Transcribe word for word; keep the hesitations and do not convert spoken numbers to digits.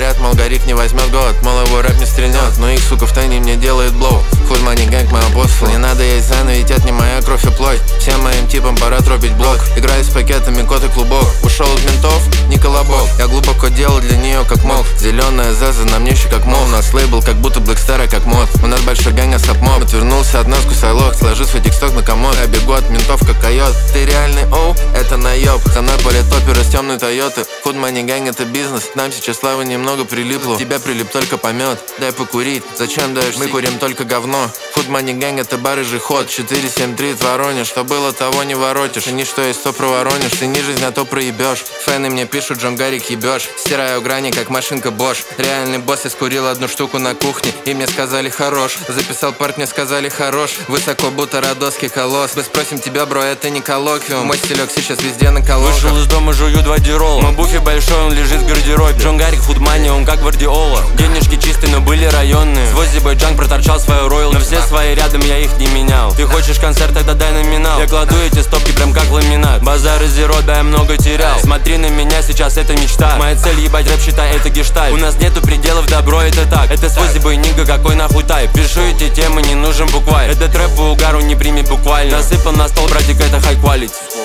говорят, мол, Гарик не возьмет год, мол, его рэп не стрельнет, но их, сука, в тайне мне делает блоу. Хуй мани гэнг, мой апостол. Не надо есть заново, ведь это не моя кровь и плоть. Всем моим типам пора тропить блок. Играю с пакетами, кот и клубок. Ушел от ментов, не колобок. Я глубоко делал для нее как мог. Зеленая заза на мне еще как мол. Нас лейбл как будто Блэкстара как мод. У нас большой гэнг, а сапмоб. Отвернулся от нас, кусай лох. Сложи свой тиксток на комод. Я бегу от ментов как койот. Ты реальный оу, это наеб. За мной полет топер из темной Тойоты. Худ мани гэнг, это бизнес. Нам сейчас славы немного прилипло. Тебя прилип только помет. Дай покурить, зачем даешь? Мы курим только говно. Худ мани гэнг, это бар и же ход. Четыре семь три Воронеж. Что было, того не воротишь. И ничто есть, то проворонишь. Ты не жизнь, а то проебешь. Фэны мне пишут, Джон Гарик ебешь. Стираю грани, как машинка Bosch. Реальный босс, я скурил одну штуку на кухне. И мне сказали хорош. Записал парт, мне сказали хорош. Высоко, будто родосский колосс. Мы спросим тебя, бро, это не коллоквиум. Мой стилек сейчас везде на колонках. Вышел из дома, жую два дирол. Мой буфе большой, он лежит в гардеробе. Джон Гарик, фудмани, он как Гвардиола. Денежки чистые, но были районные. Свой зибайджанг проторчал свою ройл. Но все свои рядом, я их не менял. Ты хочешь концерт, тогда дай номинал. Я кладу эти стопки прям как ламинат. Базар из зеро, да я много терял. Смотри на меня, сейчас это мечта. Моя цель ебать рэп, считай, это гештальт. У нас нету пределов, добро, это так. Это свой зибайнига, какой нахуй тайп. Пишу эти темы, не нужен букварь. Этот рэп по угару не прими буквально. Насыпал на стол, братик, это хай quality.